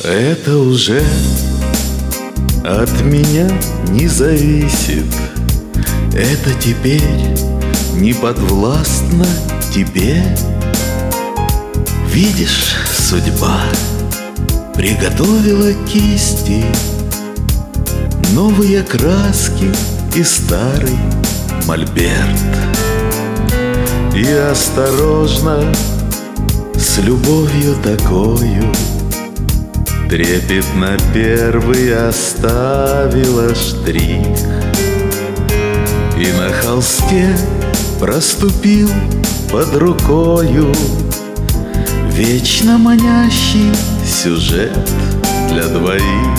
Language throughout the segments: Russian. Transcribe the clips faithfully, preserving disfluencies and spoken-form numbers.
Это уже от меня не зависит. Это теперь не подвластно тебе. Видишь, судьба приготовила кисти, новые краски и старый мольберт. И осторожно, с любовью такою, трепетно первый оставила штрих. И на холсте проступил под рукою вечно манящий сюжет для двоих.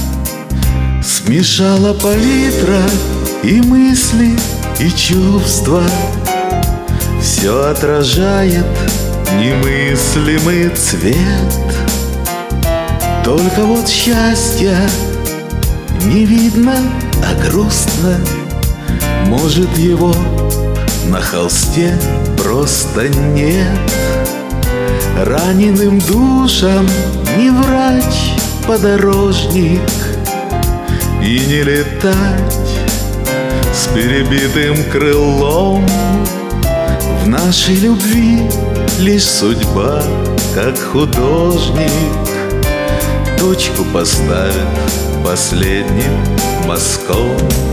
Смешала палитра и мысли, и чувства, все отражает немыслимый цвет. Только вот счастья не видно, а грустно. Может, его на холсте просто нет. Раненым душам не врач, подорожник, и не летать с перебитым крылом. В нашей любви лишь судьба, как художник, точку поставит последним мазком.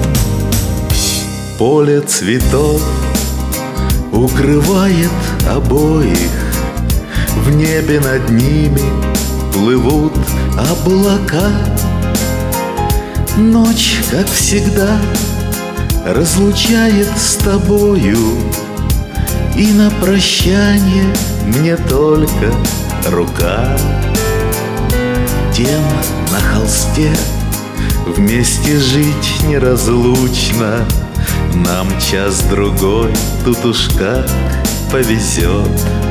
Поле цветов укрывает обоих, в небе над ними плывут облака. Ночь, как всегда, разлучает с тобою, и на прощание мне только рука. Тем на холсте вместе жить неразлучно, нам час-другой тут уж как повезет.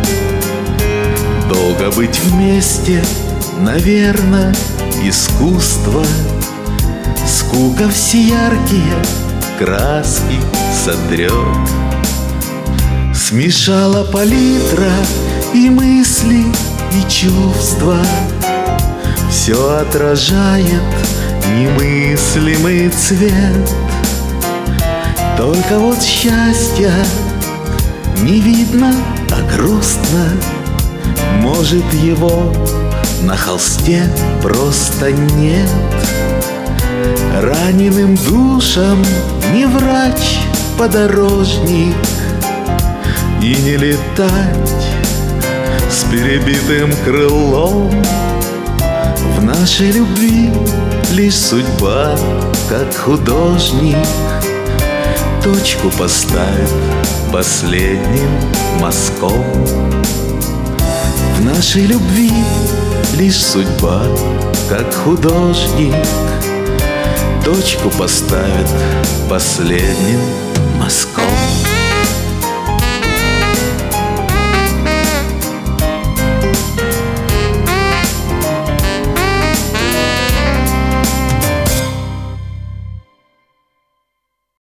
Долго быть вместе, наверно, искусство. Скука все яркие краски сотрет. Смешала палитра и мысли, и чувства, все отражает немыслимый цвет. Только вот счастья не видно, а грустно. Может, его на холсте просто нет. Раненым душам не врач, подорожник, и не летать с перебитым крылом. В нашей любви лишь судьба, как художник, точку поставит последним мазком. В нашей любви лишь судьба, как художник, точку поставит последним мазком.